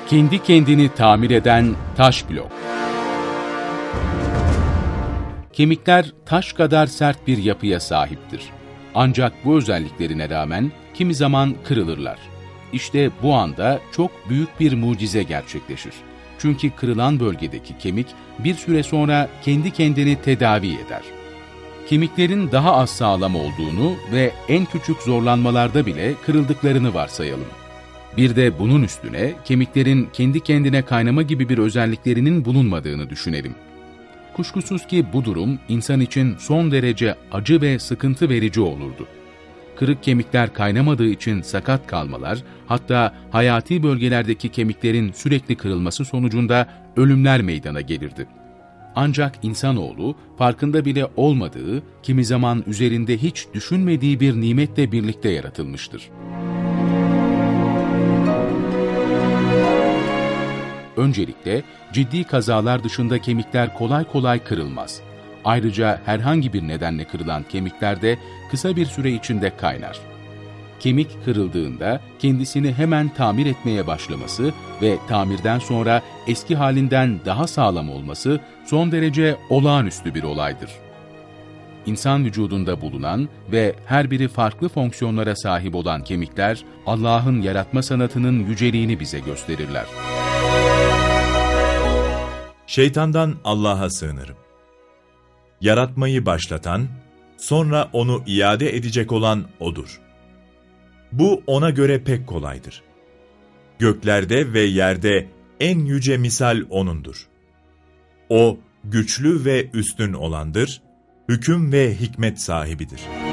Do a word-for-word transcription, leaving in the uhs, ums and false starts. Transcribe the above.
Kendi kendini tamir eden taş blok. Kemikler taş kadar sert bir yapıya sahiptir. Ancak bu özelliklerine rağmen kimi zaman kırılırlar. İşte bu anda çok büyük bir mucize gerçekleşir. Çünkü kırılan bölgedeki kemik bir süre sonra kendi kendini tedavi eder. Kemiklerin daha az sağlam olduğunu ve en küçük zorlanmalarda bile kırıldıklarını varsayalım. Bir de bunun üstüne kemiklerin kendi kendine kaynama gibi bir özelliklerinin bulunmadığını düşünelim. Kuşkusuz ki bu durum insan için son derece acı ve sıkıntı verici olurdu. Kırık kemikler kaynamadığı için sakat kalmalar, hatta hayati bölgelerdeki kemiklerin sürekli kırılması sonucunda ölümler meydana gelirdi. Ancak insanoğlu farkında bile olmadığı, kimi zaman üzerinde hiç düşünmediği bir nimetle birlikte yaratılmıştır. Öncelikle ciddi kazalar dışında kemikler kolay kolay kırılmaz. Ayrıca herhangi bir nedenle kırılan kemikler de kısa bir süre içinde kaynar. Kemik kırıldığında kendisini hemen tamir etmeye başlaması ve tamirden sonra eski halinden daha sağlam olması son derece olağanüstü bir olaydır. İnsan vücudunda bulunan ve her biri farklı fonksiyonlara sahip olan kemikler, Allah'ın yaratma sanatının yüceliğini bize gösterirler. Şeytandan Allah'a sığınırım. Yaratmayı başlatan, sonra onu iade edecek olan O'dur. Bu ona göre pek kolaydır. Göklerde ve yerde en yüce misal O'nundur. O, güçlü ve üstün olandır, hüküm ve hikmet sahibidir.